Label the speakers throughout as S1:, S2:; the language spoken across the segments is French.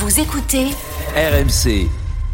S1: Vous écoutez
S2: RMC.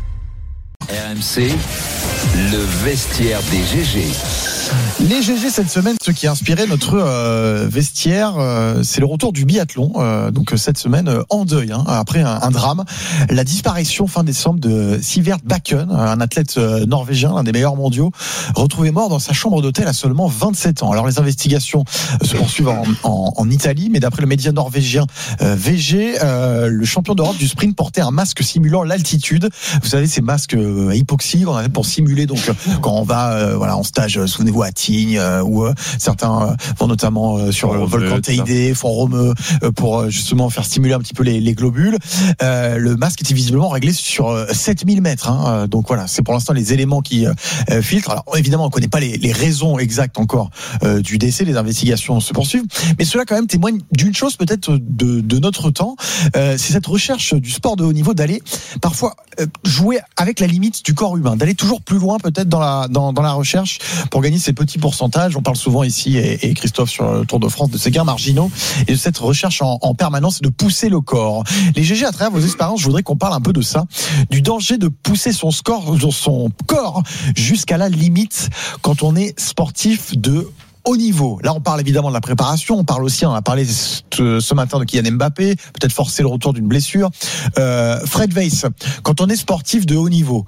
S2: RMC, le vestiaire des GG.
S3: Les GG cette semaine, ce qui a inspiré notre vestiaire, c'est le retour du biathlon. Donc cette semaine en deuil, après un drame, la disparition fin décembre de Sivert Bakken, un athlète norvégien, l'un des meilleurs mondiaux, retrouvé mort dans sa chambre d'hôtel à seulement 27 ans. Alors les investigations se poursuivent en Italie, mais d'après le média norvégien VG, le champion d'Europe du sprint portait un masque simulant l'altitude. Vous savez, ces masques à hypoxie qu'on a pour simuler donc quand on va en stage, souvenez-vous, à Tignes, où certains vont notamment sur le volcan Teide, font Romeu, pour justement faire stimuler un petit peu les globules. Le masque était visiblement réglé sur 7000 mètres. Donc voilà, c'est pour l'instant les éléments qui filtrent. Alors évidemment, on ne connaît pas les raisons exactes encore du décès, les investigations se poursuivent, mais cela quand même témoigne d'une chose peut-être de notre temps, c'est cette recherche du sport de haut niveau d'aller parfois jouer avec la limite du corps humain, d'aller toujours plus loin peut-être dans la recherche pour gagner ces petits pourcentages. On parle souvent ici, et Christophe sur le Tour de France, de ces gains marginaux et de cette recherche en permanence et de pousser le corps. Les GG, à travers vos expériences, je voudrais qu'on parle un peu de ça, du danger de pousser son corps jusqu'à la limite quand on est sportif de haut niveau. Là, on parle évidemment de la préparation. On parle aussi, on a parlé ce matin de Kylian Mbappé, peut-être forcer le retour d'une blessure. Fred Weiss, quand on est sportif de haut niveau,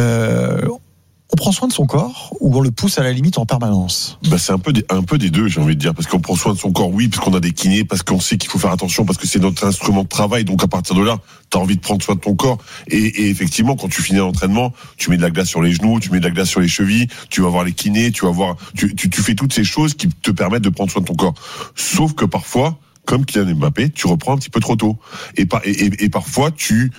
S3: on prend soin de son corps ou on le pousse à la limite en permanence?
S4: C'est un peu des deux, j'ai envie de dire, parce qu'on prend soin de son corps, oui, parce qu'on a des kinés, parce qu'on sait qu'il faut faire attention, parce que c'est notre instrument de travail, donc à partir de là, t'as envie de prendre soin de ton corps, et effectivement, quand tu finis l'entraînement, tu mets de la glace sur les genoux, tu mets de la glace sur les chevilles, tu vas voir les kinés, tu fais toutes ces choses qui te permettent de prendre soin de ton corps. Sauf que parfois, comme Kylian Mbappé, tu reprends un petit peu trop tôt, et parfois tu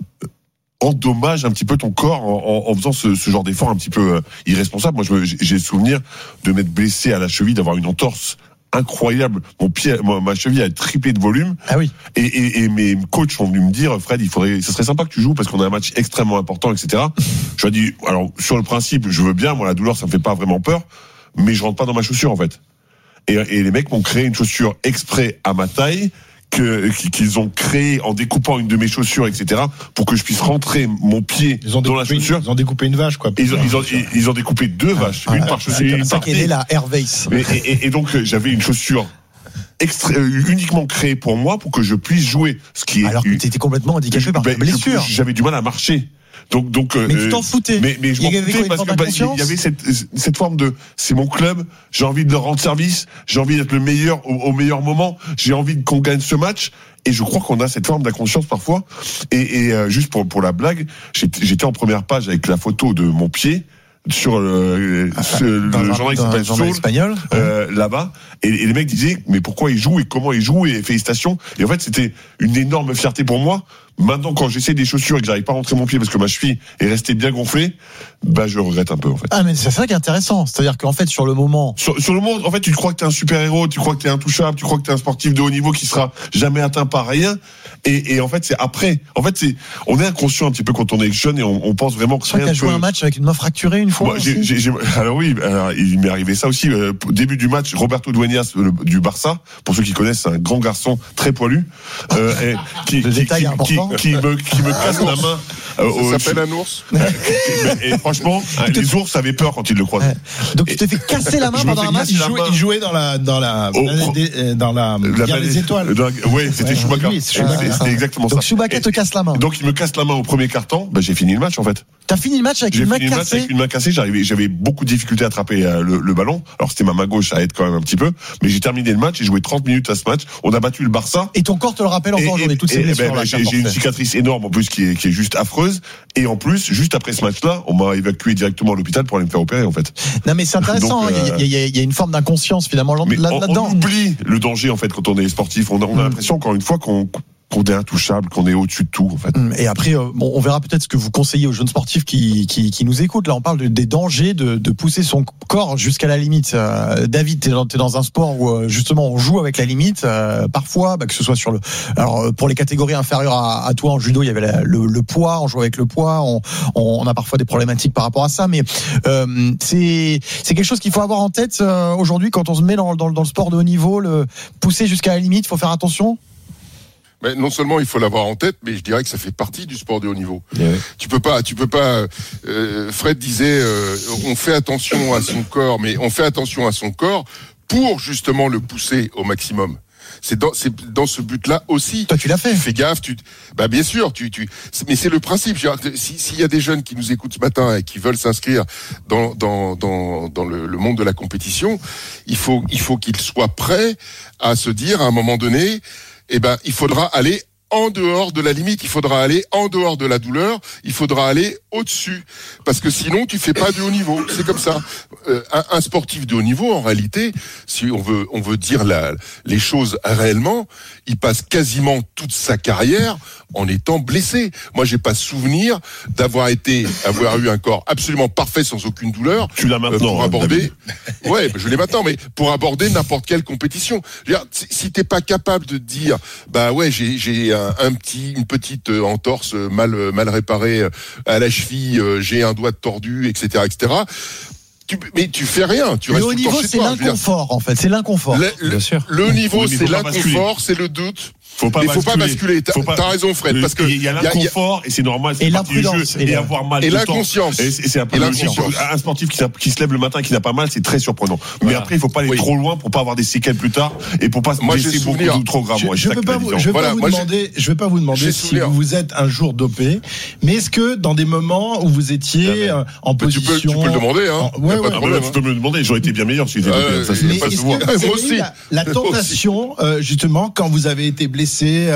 S4: endommage un petit peu ton corps en faisant ce genre d'effort un petit peu irresponsable. Moi, j'ai le souvenir de m'être blessé à la cheville, d'avoir une entorse incroyable. Ma cheville a triplé de volume.
S3: Ah oui.
S4: Et mes coachs sont venus me dire, Fred, ce serait sympa que tu joues parce qu'on a un match extrêmement important, etc. Je leur ai dit, alors, sur le principe, je veux bien, moi, la douleur, ça me fait pas vraiment peur, mais je rentre pas dans ma chaussure, en fait. Et les mecs m'ont créé une chaussure exprès à ma taille, qu'ils ont créé en découpant une de mes chaussures, etc., pour que je puisse rentrer mon pied dans la chaussure.
S5: Ils ont découpé une vache, quoi.
S4: Ils ont découpé deux vaches, une par chaussure.
S3: C'est comme ça qu'est née la Air Weiss.
S4: Et donc, j'avais une chaussure uniquement créée pour moi, pour que je puisse jouer.
S3: Alors que t'étais complètement handicapé par ta blessure.
S4: J'avais du mal à marcher. Donc,
S3: mais tu t'en foutais.
S4: Mais je m'en foutais parce que il y avait cette forme de, c'est mon club, j'ai envie de leur rendre service, j'ai envie d'être le meilleur au meilleur moment, j'ai envie qu'on gagne ce match. Et je crois qu'on a cette forme d'inconscience parfois. Et juste pour la blague, j'étais en première page avec la photo de mon pied sur le journal qui s'appelle Soul,
S3: espagnol,
S4: là-bas, et les mecs disaient mais pourquoi il joue et comment il joue, et félicitations. Et en fait c'était une énorme fierté pour moi. Maintenant, quand j'essaie des chaussures et que j'arrive pas à rentrer mon pied parce que ma cheville est restée bien gonflée, je regrette un peu, en fait.
S3: Ah, mais c'est ça qui est intéressant. C'est-à-dire qu'en fait, sur le moment,
S4: sur le moment, en fait, tu crois que t'es un super-héros, tu crois que t'es intouchable, tu crois que t'es un sportif de haut niveau qui sera jamais atteint par rien. Et en fait, c'est après. En fait, on est inconscient un petit peu quand on est jeune et on pense vraiment que rien.
S3: Tu as joué un match avec une main fracturée une fois?
S4: Alors oui, il m'est arrivé ça aussi. Début du match, Roberto Dueñas du Barça, pour ceux qui connaissent, c'est un grand garçon très poilu, qui me casse la main.
S5: Ça s'appelle un ours.
S4: Et franchement, les ours avaient peur quand ils le croisaient.
S3: Donc tu t'es fait casser la main pendant un match.
S5: Il jouait dans la guerre des étoiles.
S4: Oui, c'était Schumacher. C'était exactement ça.
S3: Donc Schumacher te casse la main.
S4: Donc il me casse la main au premier quart-temps. J'ai fini le match, en fait.
S3: T'as fini le match avec une main cassée?
S4: Avec une main cassée, j'avais beaucoup de difficultés à attraper le ballon. Alors c'était ma main gauche, ça aide quand même un petit peu. Mais j'ai terminé le match, j'ai joué 30 minutes à ce match. On a battu le Barça.
S3: Et ton corps te le rappelle encore aujourd'hui, toutes ces blessures là.
S4: J'ai une cicatrice énorme en plus qui est juste affreuse. Et en plus, juste après ce match-là, on m'a évacué directement à l'hôpital pour aller me faire opérer, en fait.
S3: Non mais c'est intéressant, il y a une forme d'inconscience finalement là-dedans.
S4: On oublie le danger, en fait, quand on est sportif. On a l'impression, encore une fois, qu'on est intouchable, qu'on est au-dessus de tout, en fait.
S3: Et après, on verra peut-être ce que vous conseillez aux jeunes sportifs qui nous écoutent. Là, on parle des dangers de pousser son corps jusqu'à la limite. David, t'es dans un sport où justement on joue avec la limite. Parfois, que ce soit alors pour les catégories inférieures à toi en judo, il y avait le poids. On joue avec le poids. On a parfois des problématiques par rapport à ça, mais c'est quelque chose qu'il faut avoir en tête aujourd'hui quand on se met dans le sport de haut niveau. Le pousser jusqu'à la limite, il faut faire attention.
S1: Mais non seulement il faut l'avoir en tête, mais je dirais que ça fait partie du sport de haut niveau.
S6: Oui.
S1: Tu peux pas. Fred disait, on fait attention à son corps, mais on fait attention à son corps pour justement le pousser au maximum. C'est dans ce but-là aussi.
S3: Toi, tu l'as fait.
S1: Tu fais gaffe. Bien sûr. Mais c'est le principe. S'il y a des jeunes qui nous écoutent ce matin et qui veulent s'inscrire dans le monde de la compétition, il faut qu'ils soient prêts à se dire à un moment donné, il faudra aller en dehors de la limite, il faudra aller en dehors de la douleur, il faudra aller au-dessus. Parce que sinon, tu fais pas de haut niveau. C'est comme ça. Un sportif de haut niveau, en réalité, si on veut dire les choses réellement, il passe quasiment toute sa carrière en étant blessé. Moi, j'ai pas souvenir d'avoir eu un corps absolument parfait sans aucune douleur.
S4: Tu l'as maintenant.
S1: Pour aborder. Ouais, je l'ai maintenant, mais pour aborder n'importe quelle compétition. Je veux dire, si t'es pas capable de dire, j'ai une petite entorse mal réparée à la cheville, j'ai un doigt tordu, etc., etc. Mais tu fais rien. Tu restes
S3: le haut niveau, c'est l'inconfort, en fait. C'est l'inconfort.
S6: Bien sûr.
S1: Le haut niveau, c'est l'inconfort,
S4: basculer.
S1: c'est le doute.
S4: Faut pas basculer.
S1: T'as raison, Fred, parce que
S4: il y a l'inconfort et c'est normal.
S3: Et l'imprudence
S4: et avoir mal.
S1: Et l'inconscience.
S4: Et c'est un peu logique. Un sportif qui se lève le matin et qui n'a pas mal, c'est très surprenant. Mais après, il faut pas aller trop loin pour pas avoir des séquelles plus tard et pour pas se blesser beaucoup trop grave.
S5: Je vais pas vous demander si vous êtes un jour dopé, mais est-ce que dans des moments où vous étiez en position,
S1: tu peux le demander, hein.
S4: Tu peux me le demander. J'aurais été bien meilleur si j'étais dopé. Ça, c'est pas se voir.
S1: Moi aussi.
S5: La tentation, justement, quand vous avez été blessé,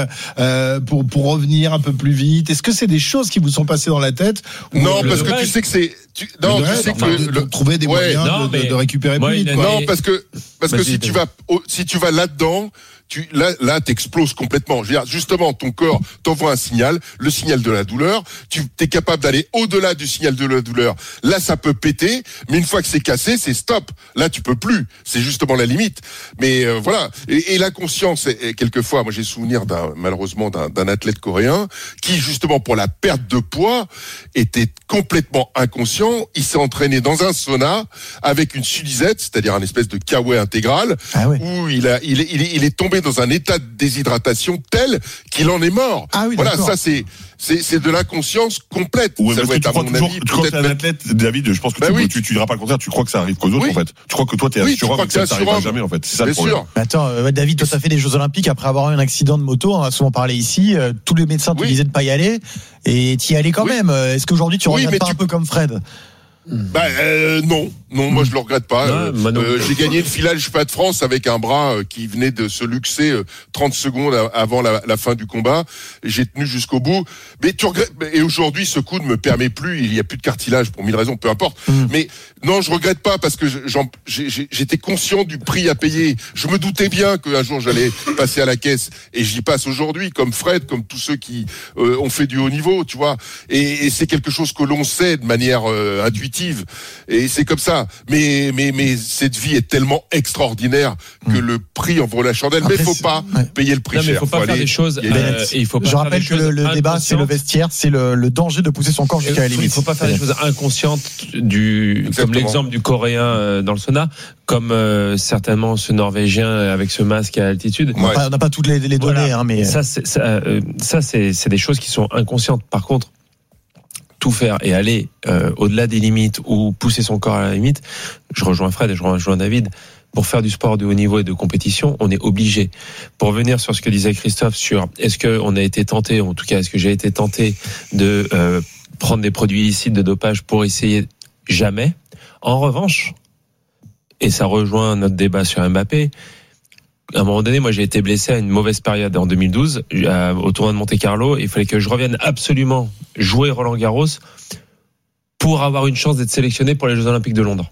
S5: pour revenir un peu plus vite, est-ce que c'est des choses qui vous sont passées dans la tête?
S1: Non, parce que tu sais que c'est
S5: trouver des moyens de récupérer plus vite.
S1: Non, parce que si tu vas là-dedans, t'exploses complètement. Je veux dire, justement, ton corps t'envoie un signal, le signal de la douleur. Tu es capable d'aller au-delà du signal de la douleur. Là, ça peut péter, mais une fois que c'est cassé, c'est stop. Là, tu peux plus. C'est justement la limite. Mais voilà. Et l'inconscience, quelquefois, moi j'ai souvenir malheureusement d'un athlète coréen qui, justement, pour la perte de poids, était complètement inconscient. Il s'est entraîné dans un sauna avec une sudisette, c'est-à-dire un espèce de kawaii intégral, où il est tombé dans un état de déshydratation tel qu'il en est mort. Voilà, ça c'est de l'inconscience complète.
S4: Ouais, ça doit être, à mon avis, tu crois que t'es un athlète, David, je pense que tu diras pas le contraire, tu crois que ça arrive qu'aux autres, en fait. Tu crois que toi, t'es assurant, mais que ça t'arrivera jamais, en fait. C'est ça le problème.
S3: Attends, David, toi, t'as fait les Jeux Olympiques après avoir eu un accident de moto, on a souvent parlé ici, tous les médecins te disaient de pas y aller, et t'y allais quand même. Est-ce qu'aujourd'hui, tu regrettes pas un peu comme Fred?
S1: Non, moi je le regrette pas. J'ai gagné le filage pas de France avec un bras qui venait de se luxer 30 secondes avant la fin du combat. J'ai tenu jusqu'au bout. Mais tu regrettes. Et aujourd'hui, ce coup ne me permet plus. Il y a plus de cartilage pour 1000 raisons, peu importe. Mais non, je regrette pas parce que j'étais conscient du prix à payer. Je me doutais bien qu'un jour j'allais passer à la caisse et j'y passe aujourd'hui, comme Fred, comme tous ceux qui ont fait du haut niveau, tu vois. Et c'est quelque chose que l'on sait de manière intuitive. Et c'est comme ça. Mais cette vie est tellement extraordinaire que le prix en vaut la chandelle. Mais il faut pas payer le prix cher.
S6: Il faut pas faire des choses.
S3: Je rappelle que le débat, c'est le vestiaire, c'est le danger de pousser son corps jusqu'à la limite.
S6: Il faut pas faire des choses inconscientes comme l'exemple du Coréen dans le sauna, comme certainement ce Norvégien avec ce masque à altitude.
S3: On n'a pas toutes les données, mais
S6: ça c'est des choses qui sont inconscientes. Par contre, tout faire et aller au-delà des limites ou pousser son corps à la limite, je rejoins Fred et je rejoins David, pour faire du sport de haut niveau et de compétition, on est obligé. Pour revenir sur ce que disait Christophe sur est-ce qu'on a été tenté, en tout cas est-ce que j'ai été tenté de prendre des produits illicites de dopage pour essayer, jamais. En revanche, et ça rejoint notre débat sur Mbappé, à un moment donné, moi j'ai été blessé à une mauvaise période en 2012 au tournoi de Monte-Carlo. Il fallait que je revienne absolument jouer Roland-Garros pour avoir une chance d'être sélectionné pour les Jeux Olympiques de Londres.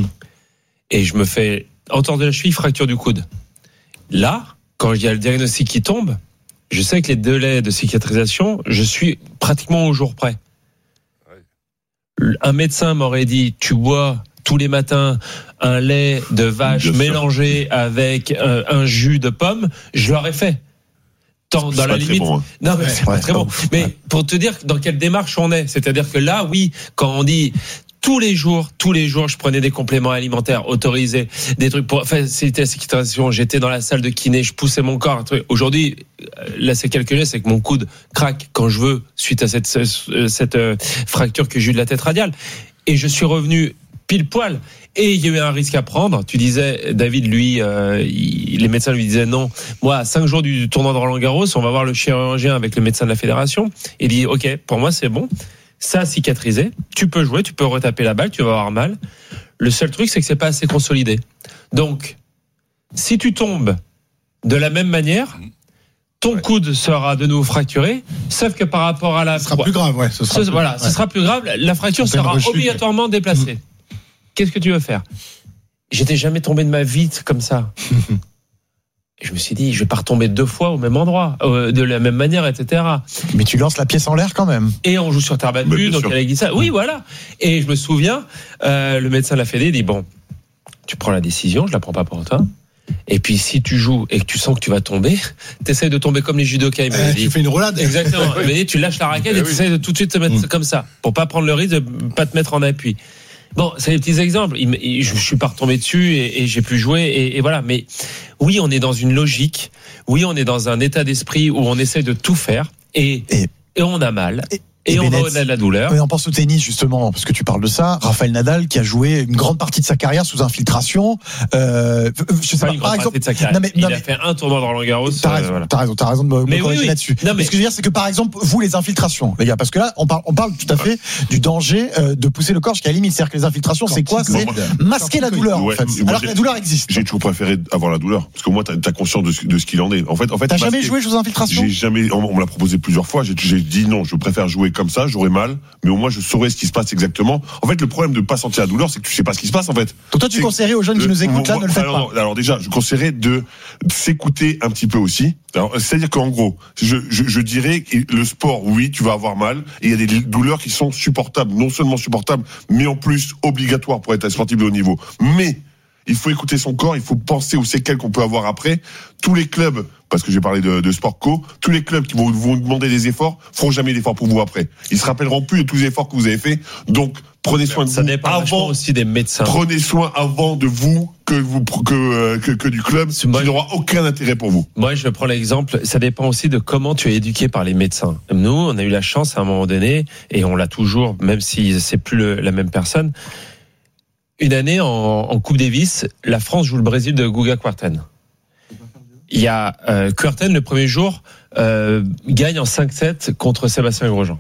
S6: Et je me fais entorse de la cheville, fracture du coude. Là, quand il y a le diagnostic qui tombe, je sais que les délais de cicatrisation, je suis pratiquement au jour près. Un médecin m'aurait dit, tu bois tous les matins un lait de vache mélangé avec un jus de pomme, je l'aurais fait. Dans la limite. Bon, hein. Non, mais c'est pas très bon. Mais pour te dire dans quelle démarche on est, c'est-à-dire que là, oui, quand on dit tous les jours, je prenais des compléments alimentaires autorisés, des trucs pour faciliter la cicatrisation. J'étais dans la salle de kiné, je poussais mon corps. Aujourd'hui, là, c'est calculé, c'est que mon coude craque quand je veux, suite à cette fracture que j'ai eue de la tête radiale. Et je suis revenu pile poil. Et il y a eu un risque à prendre. Tu disais, David, lui, les médecins lui disaient non. Moi, à 5 jours du tournoi de Roland-Garros, on va voir le chirurgien avec le médecin de la fédération. Il dit, OK, pour moi, c'est bon. Ça a cicatrisé. Tu peux jouer, tu peux retaper la balle, tu vas avoir mal. Le seul truc, c'est que c'est pas assez consolidé. Donc, si tu tombes de la même manière, ton coude sera de nouveau fracturé, sauf que par rapport à
S5: Ce sera plus grave, ouais. Ce
S6: sera plus grave. La fracture sera obligatoirement déplacée. Qu'est-ce que tu veux faire? J'étais jamais tombé de ma vie comme ça. Et je me suis dit, je vais pas retomber 2 fois au même endroit, de la même manière, etc.
S3: Mais tu lances la pièce en l'air quand même.
S6: Et on joue sur terre battue, donc elle dit ça. Oui, voilà. Et je me souviens, le médecin de la Fédé dit, bon, tu prends la décision, je la prends pas pour toi. Et puis si tu joues et que tu sens que tu vas tomber, t'essayes de tomber comme les judokas.
S5: Tu fais une roulade.
S6: Exactement. Il m'a dit, tu lâches la raquette et t'essayes de tout de suite te mettre comme ça, pour pas prendre le risque de pas te mettre en appui. Bon, c'est des petits exemples. Je suis pas retombé dessus et j'ai pu jouer et voilà. Mais oui, on est dans une logique. Oui, on est dans un état d'esprit où on essaie de tout faire et on a mal. Et on va au-delà de la douleur.
S3: Mais on pense au tennis, justement, parce que tu parles de ça. Rafael Nadal, qui a joué une grande partie de sa carrière sous infiltration. Je sais pas,
S6: par exemple. Il a fait un tournoi de Roland-Garros.
S3: T'as raison de me corriger là-dessus.
S6: Non, mais
S3: ce que je veux dire, c'est que par exemple, vous, les infiltrations, les gars, parce que là, on parle tout à fait du danger de pousser le corps jusqu'à la limite. C'est-à-dire que les infiltrations, c'est quoi? C'est masquer la douleur, en fait. Alors que la douleur existe.
S4: J'ai toujours préféré avoir la douleur. Parce que moi, t'as conscience de ce qu'il en est. En fait,
S3: t'as jamais joué sous infiltration?
S4: J'ai jamais, on me l'a proposé plusieurs fois. J'ai dit non, je préfère jouer comme ça, j'aurais mal. Mais au moins je saurais ce qui se passe exactement. En fait, le problème de ne pas sentir la douleur, c'est que tu sais pas ce qui se passe en fait.
S3: Donc toi, tu conseillerais aux jeunes qui nous écoutent là, ne le faites pas.
S4: Alors déjà, je conseillerais de s'écouter un petit peu aussi. Alors, c'est-à-dire qu'en gros, je dirais que le sport, oui, tu vas avoir mal. Et il y a des douleurs qui sont supportables, non seulement supportables, mais en plus obligatoires pour être un sportif de haut niveau. Mais il faut écouter son corps, il faut penser aux séquelles qu'on peut avoir après. Tous les clubs, parce que j'ai parlé de Sport Co, tous les clubs qui vont vous demander des efforts feront jamais d'efforts pour vous après. Ils se rappelleront plus de tous les efforts que vous avez faits. Donc prenez soin de vous avant
S6: aussi des médecins.
S4: Prenez soin avant de vous que du club, qui n'aura aucun intérêt pour vous.
S6: Moi, je prends l'exemple. Ça dépend aussi de comment tu es éduqué par les médecins. Nous, on a eu la chance à un moment donné, et on l'a toujours, même si c'est plus la même personne. Une année en Coupe Davis, la France joue le Brésil de Guga Kuerten. Il y a Kuerten le premier jour gagne en 5-7 contre Sébastien Grosjean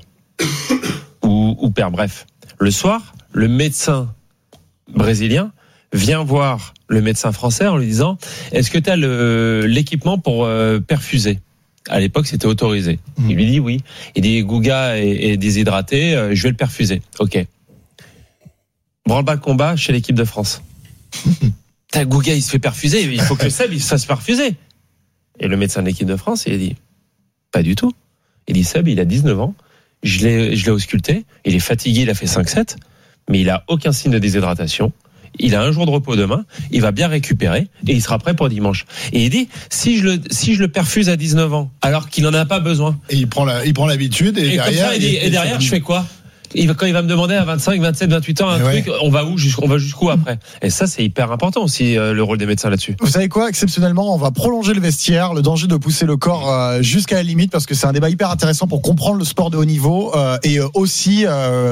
S6: ou perd. Bref, le soir, le médecin brésilien vient voir le médecin français en lui disant: est-ce que tu as l'équipement pour perfuser? À l'époque, c'était autorisé. Il lui dit oui. Il dit: Guga est déshydraté, je vais le perfuser. Ok. Branle-bas de combat chez l'équipe de France. Guga, il se fait perfuser. Il faut que Seb il se fasse perfuser. Et le médecin de l'équipe de France, il a dit: pas du tout. Il dit: Seb, il a 19 ans. Je l'ai ausculté. Il est fatigué, il a fait 5-7. Mais il a aucun signe de déshydratation. Il a un jour de repos demain. Il va bien récupérer et il sera prêt pour dimanche. Et il dit: si je le perfuse à 19 ans, alors qu'il n'en a pas besoin.
S5: Et il prend l'habitude et derrière.
S6: Et derrière, je fais quoi? Quand il va me demander à 25, 27, 28 ans un truc, on va jusqu'où après? Et ça, c'est hyper important aussi, le rôle des médecins là-dessus.
S3: Vous savez quoi? Exceptionnellement, on va prolonger le vestiaire, le danger de pousser le corps jusqu'à la limite, parce que c'est un débat hyper intéressant pour comprendre le sport de haut niveau, et aussi,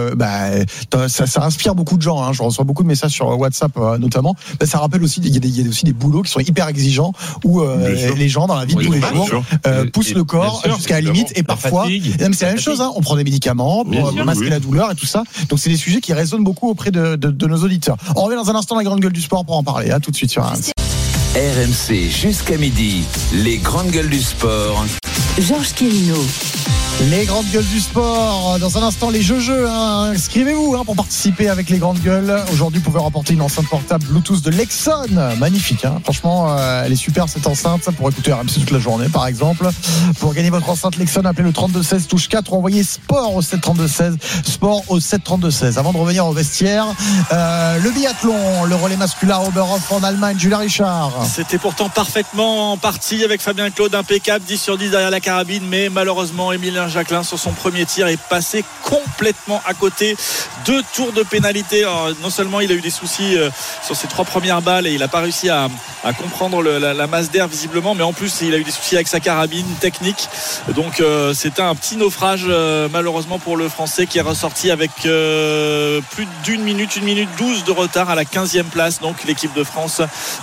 S3: ça inspire beaucoup de gens, hein. Je reçois beaucoup de messages sur WhatsApp, notamment. Ça rappelle aussi, il y a aussi des boulots qui sont hyper exigeants, où les gens, dans la vie de tous les jours, poussent le corps jusqu'à la limite, et parfois, c'est la même chose, hein. On prend des médicaments pour masquer la douleur et tout ça. Donc c'est des sujets qui résonnent beaucoup auprès de nos auditeurs. On revient dans un instant dans la grande gueule du sport pour en parler. À tout de suite sur RMC.
S2: RMC jusqu'à midi, les grandes gueules du sport.
S7: Georges Quérino.
S3: Les grandes gueules du sport. Dans un instant, les jeux. Hein. Inscrivez-vous pour participer avec les grandes gueules. Aujourd'hui, vous pouvez remporter une enceinte portable Bluetooth de Lexon. Magnifique. Hein. Franchement, elle est super cette enceinte. Ça pour écouter RMC toute la journée, par exemple. Pour gagner votre enceinte Lexon, appelez le 3216 touche 4 ou envoyez sport au 73216. Sport au 73216. Avant de revenir au vestiaire, le biathlon, le relais masculin Oberhof en Allemagne. Julien Richard.
S8: C'était pourtant parfaitement parti avec Fabien Claude, impeccable, 10 sur 10 derrière la carabine, mais malheureusement Emilien
S7: Sébastien Jacquelin sur son premier tir est passé complètement à côté. 2 tours de pénalité. Alors, non seulement il a eu des soucis sur ses 3 premières balles et il n'a pas réussi à comprendre la masse d'air visiblement, mais en plus il a eu des soucis avec sa carabine technique. Donc c'était un petit naufrage malheureusement pour le Français, qui est ressorti avec plus d'1 minute 12 de retard à la 15e place. Donc l'équipe de France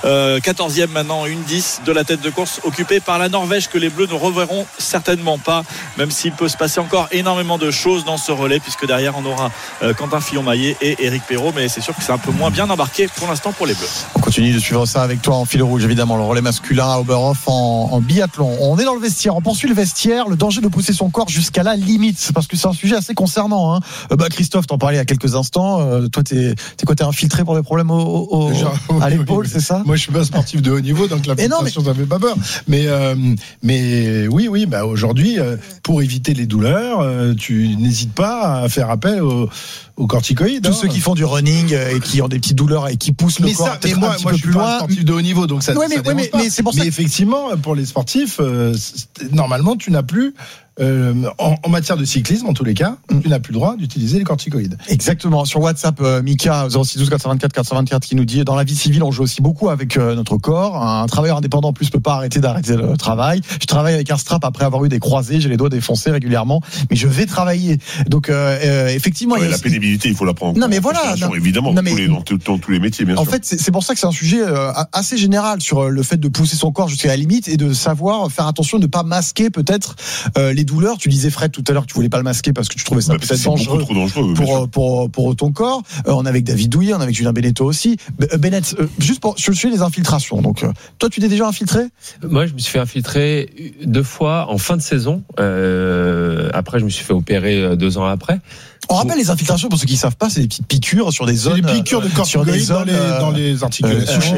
S7: 14e maintenant, 1-10 de la tête de course, occupée par la Norvège, que les Bleus ne reverront certainement pas, même s'il peut se passer encore énormément de choses dans ce relais, puisque derrière on aura Quentin Fillon-Maillet et Éric Perrault, mais c'est sûr que c'est un peu moins bien embarqué pour l'instant pour les Bleus.
S3: On continue de suivre ça avec toi en fil rouge, évidemment, le relais masculin à Oberhof en biathlon. On est dans le vestiaire, on poursuit le vestiaire, le danger de pousser son corps jusqu'à la limite, parce que c'est un sujet assez concernant, hein. Christophe, t'en parlais il y a quelques instants, toi t'es infiltré pour des problèmes à l'épaule, c'est ça?
S5: Moi je suis pas sportif de haut niveau, donc l'infiltration ça fait pas peur, mais oui, aujourd'hui pour éviter les douleurs, tu n'hésites pas à faire appel aux corticoïdes.
S3: Tous ceux qui font du running et qui ont des petites douleurs et qui poussent le corps.
S5: Mais moi je suis pas un sportif de haut niveau, donc ça dérange pas.
S3: Mais c'est pour ça.
S5: Mais effectivement, pour les sportifs, normalement tu n'as plus en matière de cyclisme, en tous les cas, tu n'as plus le droit d'utiliser les corticoïdes.
S3: Exactement. Sur WhatsApp, Mika 0612 424 qui nous dit: dans la vie civile, on joue aussi beaucoup avec notre corps. Un travailleur indépendant en plus peut pas arrêter le travail. Je travaille avec un strap après avoir eu des croisés, j'ai les doigts défoncés régulièrement, mais je vais travailler. Donc effectivement,
S4: la pénibilité, il faut la prendre en compte.
S3: Non mais voilà,
S4: évidemment, dans tous les métiers, bien sûr.
S3: En fait, c'est pour ça que c'est un sujet assez général sur le fait de pousser son corps jusqu'à la limite et de savoir faire attention de ne pas masquer peut-être les douleurs. Tu disais, Fred, tout à l'heure que tu voulais pas le masquer parce que tu trouvais ça peut-être dangereux pour ton corps. On est avec David Douillet, on est avec Julien Beneteau aussi. Bennett, juste pour sur le sujet des infiltrations. Donc, toi, tu t'es déjà infiltré?
S6: Moi, je me suis fait infiltrer 2 fois en fin de saison. Après, je me suis fait opérer 2 ans après.
S3: On rappelle les infiltrations, pour ceux qui ne savent pas, c'est des petites piqûres sur des zones.
S5: C'est des piqûres de corticoïdes dans les articulations.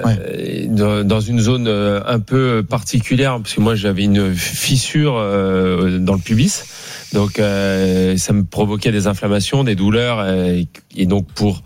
S6: Dans une zone un peu particulière, parce que moi j'avais une fissure dans le pubis. Donc ça me provoquait des inflammations, des douleurs, et donc pour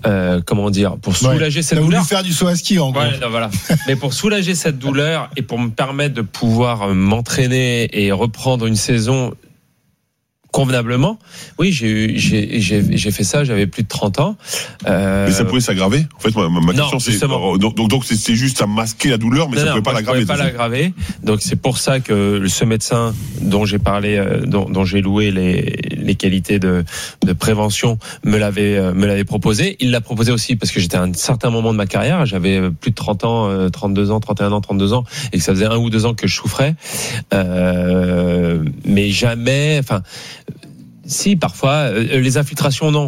S6: soulager cette douleur.
S5: T'as voulu faire du saut à ski en gros.
S6: Voilà. Mais pour soulager cette douleur et pour me permettre de pouvoir m'entraîner et reprendre une saison convenablement, oui, j'ai fait ça, j'avais plus de 30 ans.
S4: Mais ça pouvait s'aggraver. En fait, ma question c'est donc c'est juste à masquer la douleur, mais ça pouvait pas l'aggraver.
S6: Ça pouvait pas l'aggraver. Donc c'est pour ça que ce médecin dont j'ai parlé, dont j'ai loué les qualités de prévention, me l'avait proposé. Il l'a proposé aussi parce que j'étais à un certain moment de ma carrière, j'avais plus de 30 ans, 32 ans, 31 ans, 32 ans, et que ça faisait 1 ou 2 ans que je souffrais. Mais jamais, si, parfois, les infiltrations, non.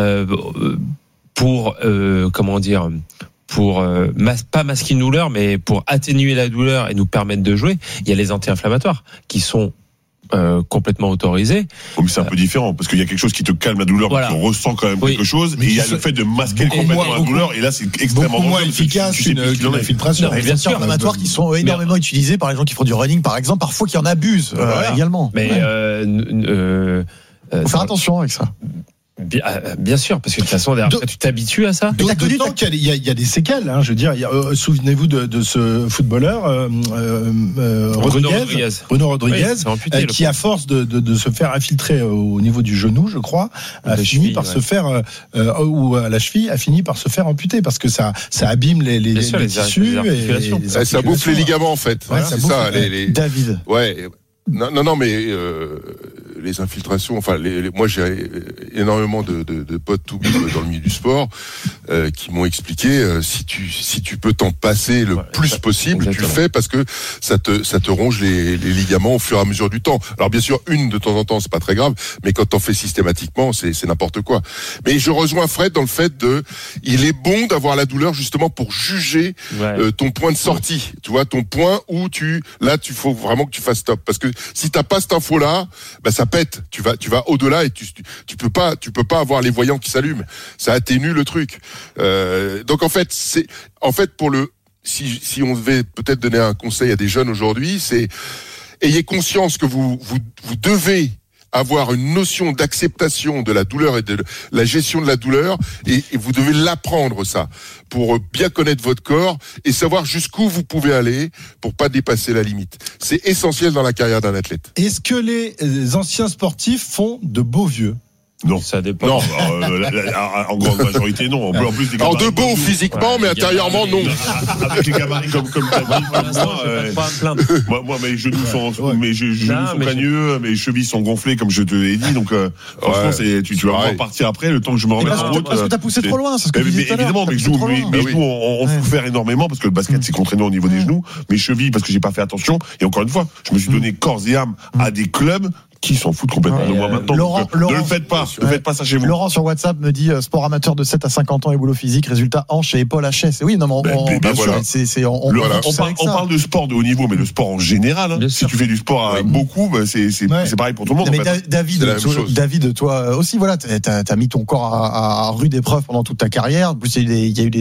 S6: Pour pas masquer une douleur, mais pour atténuer la douleur et nous permettre de jouer, il y a les anti-inflammatoires qui sont complètement autorisés.
S4: Mais c'est un peu différent, parce qu'il y a quelque chose qui te calme la douleur, tu ressens quand même quelque chose, mais il y a le fait de masquer complètement la douleur, et là c'est extrêmement
S5: moins efficace qu'une infiltration.
S3: Les anti-inflammatoires qui sont énormément utilisés par les gens qui font du running, par exemple, parfois qui en abusent également.
S6: Mais
S3: faut faire attention avec ça.
S6: Bien sûr, parce que de toute façon, après, tu t'habitues à ça.
S5: D'autant qu'il y a des séquelles. Je veux dire, souvenez-vous de ce footballeur Bruno Rodriguez, qui, à force de se faire infiltrer au niveau du genou, je crois, a fini par se faire ou à la cheville, a fini par se faire amputer parce que ça abîme les tissus et
S1: ça bouffe les ligaments en fait. C'est ça.
S3: David.
S1: Ouais. Non, mais les infiltrations. Moi, j'ai énormément de potes tout dans le milieu du sport qui m'ont expliqué si tu peux t'en passer le plus possible, tu le fais parce que ça te ronge les ligaments au fur et à mesure du temps. Alors bien sûr, de temps en temps, c'est pas très grave, mais quand t'en fais systématiquement, c'est n'importe quoi. Mais je rejoins Fred dans le fait il est bon d'avoir la douleur justement pour juger ton point de sortie. Tu vois, ton point où tu faut vraiment que tu fasses stop parce que si t'as pas cette info là, ça pète. Tu vas au-delà et tu peux pas avoir les voyants qui s'allument. Ça atténue le truc. Donc en fait si on devait peut-être donner un conseil à des jeunes aujourd'hui, c'est ayez conscience que vous devez avoir une notion d'acceptation de la douleur et de la gestion de la douleur, et vous devez l'apprendre ça, pour bien connaître votre corps et savoir jusqu'où vous pouvez aller pour pas dépasser la limite. C'est essentiel dans la carrière d'un athlète.
S5: Est-ce que les anciens sportifs font de beaux vieux ?
S4: Non,
S6: ça dépend.
S4: Non, en grande majorité, non. En plus, les
S1: alors de beau physiquement, mais intérieurement, non.
S4: Avec les gabarits comme moi, mes genoux sont cagneux, mes chevilles sont gonflées, comme je te l'ai dit. Donc, franchement, tu vas voir partir après, le temps que je me remette en route.
S3: Parce que t'as poussé trop loin, c'est ce que tu disais tout à l'heure.
S4: Évidemment, mes genoux ont souffert énormément parce que le basket, c'est contraignant au niveau des genoux. Mes chevilles, parce que j'ai pas fait attention. Et encore une fois, je me suis donné corps et âme à des clubs qui s'en foutent complètement de moi maintenant.
S3: Laurent,
S4: ne le faites pas, ne faites pas ça chez vous.
S3: Laurent sur WhatsApp me dit sport amateur de 7 à 50 ans et boulot physique, résultat hanche et épaule HS. Oui, non, mais
S4: on parle de sport de haut niveau, mais le sport en général. Si tu fais du sport beaucoup, c'est pareil pour tout le monde.
S3: Mais David, toi aussi, voilà, t'as mis ton corps à rude épreuve pendant toute ta carrière. En plus, il y a eu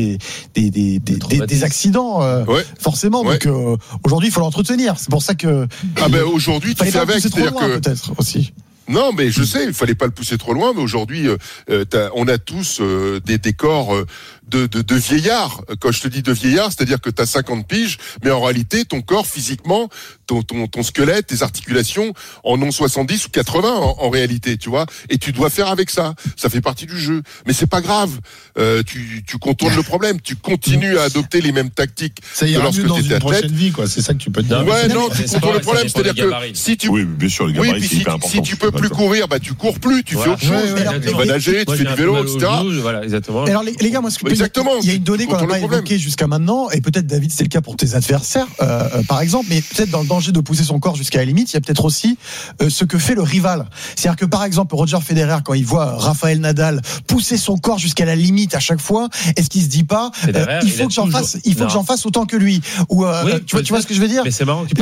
S3: des accidents, forcément. Donc aujourd'hui, il faut l'entretenir. C'est pour ça que.
S1: Aujourd'hui, tu fais avec, c'est-à-dire que
S3: peut-être aussi.
S1: Non, mais je sais, il fallait pas le pousser trop loin, mais aujourd'hui, on a tous des corps de vieillard. Quand je te dis de vieillard, c'est-à-dire que tu as 50 piges, mais en réalité, ton corps, physiquement, ton squelette, tes articulations en ont 70 ou 80 en réalité, tu vois. Et tu dois faire avec ça. Ça fait partie du jeu. Mais c'est pas grave. Tu contournes le problème. Tu continues à adopter les mêmes tactiques
S5: ça ira mieux dans une prochaine vie, quoi. C'est ça que tu peux te dire.
S1: Ouais, non, tu contournes le problème. C'est-à-dire que si tu...
S4: Oui, bien sûr, les gabarits, c'est hyper important.
S1: Si tu peux plus courir, tu cours plus, tu fais autre chose. Tu vas nager, tu fais du vélo, etc.
S6: Voilà, exactement.
S3: Alors les gars, moi, il y a une donnée qu'on n'a pas évoquée jusqu'à maintenant, et peut-être David, c'est le cas pour tes adversaires, par exemple, mais peut-être dans le danger de pousser son corps jusqu'à la limite, il y a peut-être aussi ce que fait le rival. C'est-à-dire que par exemple, Roger Federer, quand il voit Rafael Nadal pousser son corps jusqu'à la limite à chaque fois, est-ce qu'il se dit pas il faut que j'en fasse autant que lui, ou tu vois ce que je veux dire?
S6: Mais c'est marrant, tu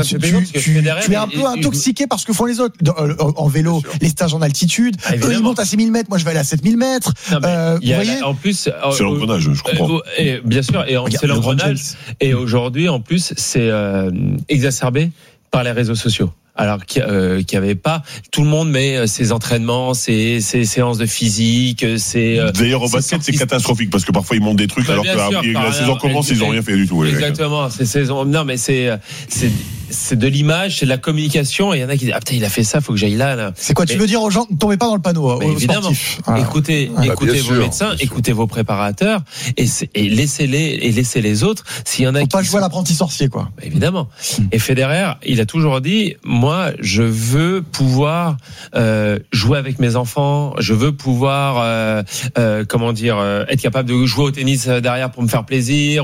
S3: es un peu intoxiqué par ce que font les autres en vélo, les stages en altitude. Eux, ils montent à 6000 mètres, moi je vais aller à 7000 mètres. Vous voyez,
S6: en plus,
S4: c'est l'engrenage, je comprends.
S6: Bien sûr, et c'est l'engrenage. Et aujourd'hui, en plus, c'est exacerbé par les réseaux sociaux. Alors qu'il n'y avait pas, tout le monde met ses entraînements, ses séances de physique,
S4: d'ailleurs au basket c'est catastrophique parce que parfois ils montent des trucs alors que la saison commence, ils n'ont rien fait du tout.
S6: Exactement, non mais c'est de l'image, c'est de la communication, et il y en a qui disent putain, il a fait ça, faut que j'aille là.
S3: C'est quoi, tu veux dire aux gens, ne tombez pas dans le panneau, aux sportifs.
S6: Voilà. Écoutez vos médecins, écoutez vos préparateurs, et laissez les autres. S'il y en a
S3: faut pas jouer à l'apprenti sorcier, quoi.
S6: Évidemment. Et Federer, il a toujours dit, moi, je veux pouvoir jouer avec mes enfants, je veux pouvoir être capable de jouer au tennis derrière pour me faire plaisir,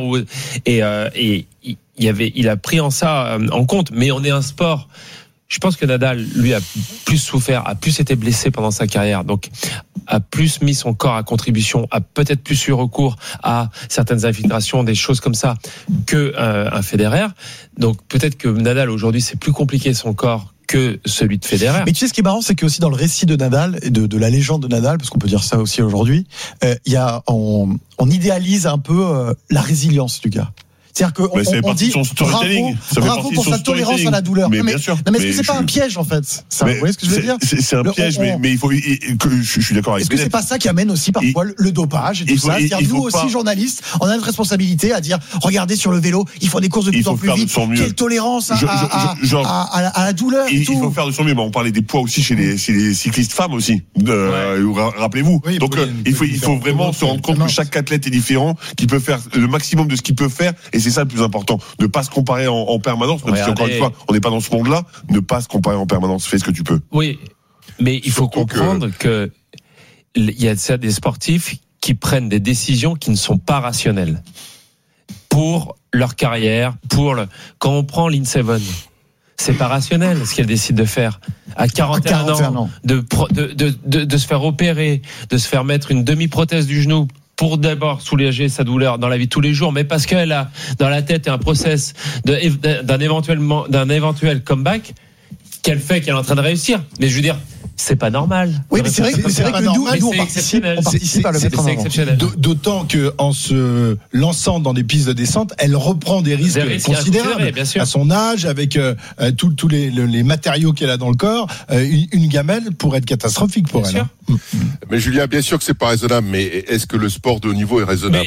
S6: il a pris en compte, mais on est un sport. Je pense que Nadal, lui, a plus souffert, a plus été blessé pendant sa carrière, donc a plus mis son corps à contribution, a peut-être plus eu recours à certaines infiltrations, des choses comme ça, que un Federer. Donc peut-être que Nadal aujourd'hui, c'est plus compliqué son corps que celui de Federer.
S3: Mais tu sais, ce qui est marrant, c'est que aussi dans le récit de Nadal et de la légende de Nadal, parce qu'on peut dire ça aussi aujourd'hui, on idéalise un peu la résilience du gars. C'est-à-dire qu'on dit bravo pour sa tolérance à la douleur. Mais est-ce que c'est pas un piège en fait ça, vous voyez ce que je veux dire?
S4: C'est un piège, mais il faut. Je suis d'accord avec.
S3: Est-ce que c'est pas ça qui amène aussi parfois le dopage et tout ça? C'est-à-dire nous aussi journalistes, on a une responsabilité à dire regardez sur le vélo, ils font des courses de plus en plus vite. Quelle tolérance à la douleur.
S4: Il faut faire de son mieux. On parlait des poids aussi chez les cyclistes femmes aussi. Rappelez-vous. Donc il faut vraiment se rendre compte que chaque athlète est différent, qu'il peut faire le maximum de ce qu'il peut faire. Et c'est ça le plus important, ne pas se comparer en permanence, même si encore une fois, on n'est pas dans ce monde-là, ne pas se comparer en permanence, fais ce que tu peux.
S6: Oui, mais il faut comprendre que il y a des sportifs qui prennent des décisions qui ne sont pas rationnelles pour leur carrière, quand on prend Lindsey Vonn, c'est pas rationnel ce qu'elle décide de faire à 41 ans, de se faire opérer, de se faire mettre une demi-prothèse du genou pour d'abord soulager sa douleur dans la vie de tous les jours, mais parce qu'elle a dans la tête un process d'un éventuel comeback qu'elle est en train de réussir. Mais je veux dire, c'est pas normal.
S3: Oui, mais c'est vrai que nous, on participe à le mettre en avant.
S6: Exceptionnel.
S5: D'autant que en se lançant dans des pistes de descente, elle reprend des risques considérables
S6: bien sûr.
S5: à son âge, avec tous les matériaux qu'elle a dans le corps. Une gamelle pourrait être catastrophique pour elle.
S1: Mais Julien, bien sûr que c'est pas raisonnable, mais est-ce que le sport de haut niveau est raisonnable?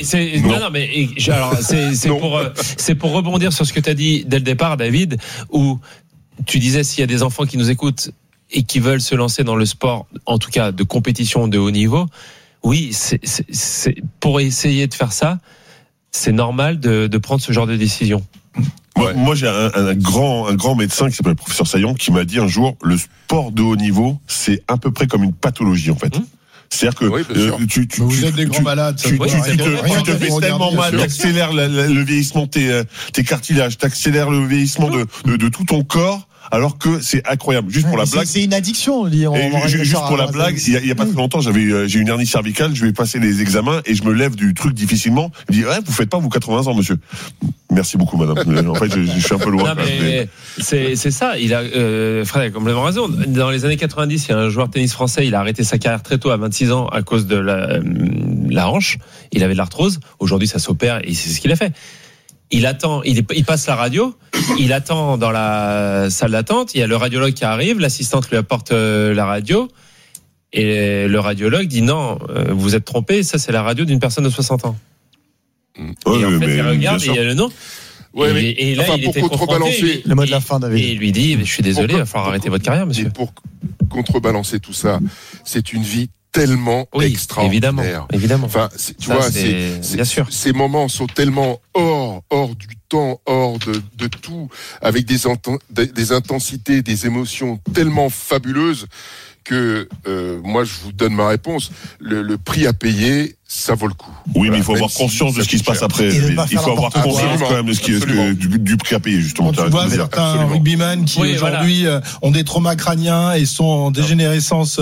S6: C'est pour rebondir sur ce que tu as dit dès le départ, David, où tu disais s'il y a des enfants qui nous écoutent et qui veulent se lancer dans le sport, en tout cas de compétition de haut niveau, oui, c'est pour essayer de faire ça, c'est normal de prendre ce genre de décision.
S4: Moi, j'ai un grand médecin qui s'appelle le professeur Saillant qui m'a dit un jour, le sport de haut niveau, c'est à peu près comme une pathologie en fait. C'est-à-dire que
S5: vous êtes des grands malades.
S4: Tu te fais tellement mal, t'accélères le vieillissement de tes cartilages, t'accélères le vieillissement de tout ton corps. Alors que c'est incroyable. Juste pour la blague.
S3: C'est une addiction.
S4: Juste pour la blague, il y a pas très longtemps, j'ai une hernie cervicale, je vais passer les examens et je me lève du truc difficilement. Je dis, vous faites pas vous 80 ans, monsieur. Merci beaucoup, madame. En fait, je suis un peu loin.
S6: Non, mais c'est ça. Fred a complètement raison. Dans les années 90, il y a un joueur de tennis français, il a arrêté sa carrière très tôt, à 26 ans, à cause de la hanche. Il avait de l'arthrose. Aujourd'hui, ça s'opère et c'est ce qu'il a fait. Il attend, il passe la radio, il attend dans la salle d'attente, il y a le radiologue qui arrive, l'assistante lui apporte la radio, et le radiologue dit non, vous êtes trompé, ça c'est la radio d'une personne de 60 ans. Et en fait, il regarde et il y a le nom. Et là, il était confronté.
S3: Le mot de la fin, David.
S6: Et il lui dit, je suis désolé, il va falloir arrêter votre carrière, monsieur.
S1: Et pour contrebalancer tout ça, c'est une vie tellement extraordinaire.
S6: Évidemment.
S1: Enfin, tu vois,
S6: bien sûr.
S1: Ces moments sont tellement hors du temps, hors de tout, avec des intensités, des émotions tellement fabuleuses que moi je vous donne ma réponse. Le prix à payer, ça vaut le coup.
S4: Oui, mais il faut avoir conscience de ce qui se passe après. Il faut avoir conscience quand même de du prix à payer, justement.
S5: Quand tu vois certains rugbymen qui aujourd'hui ont des traumas crâniens et sont en dégénérescence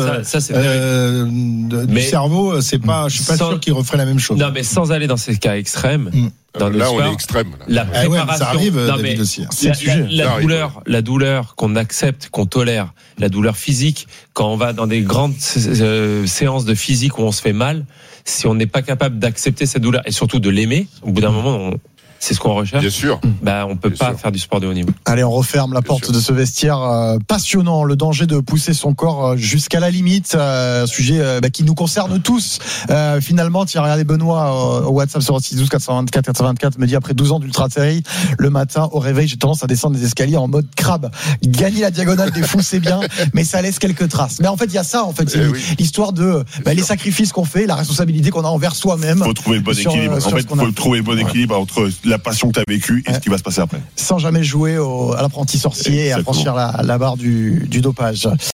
S5: du cerveau, c'est pas, je suis pas sûr qu'ils referaient la même chose.
S6: Non, mais sans aller dans ces cas extrêmes. Dans
S1: là, on est extrême.
S6: La préparation,
S5: ça arrive, David aussi.
S6: La douleur qu'on accepte, qu'on tolère, la douleur physique, quand on va dans des grandes séances de physique où on se fait mal, si on n'est pas capable d'accepter cette douleur et surtout de l'aimer, au bout d'un moment, c'est ce qu'on recherche.
S1: Bien sûr.
S6: On peut pas faire du sport de haut niveau.
S3: Allez, on referme la porte de ce vestiaire passionnant. Le danger de pousser son corps jusqu'à la limite. Sujet qui nous concerne tous. Finalement, tiens, regardez Benoît au WhatsApp sur 612 424 424 me dit après 12 ans d'ultra série, le matin au réveil, j'ai tendance à descendre des escaliers en mode crabe. Gagner la diagonale des fous, c'est bien, mais ça laisse quelques traces. Mais en fait, il y a ça. En fait, c'est l'histoire de les sacrifices qu'on fait, la responsabilité qu'on a envers soi-même.
S4: Faut trouver le bon équilibre. En fait, faut trouver le bon équilibre entre la passion que tu as vécue et ce qui va se passer après.
S3: Sans jamais jouer à l'apprenti sorcier et à franchir la barre du dopage.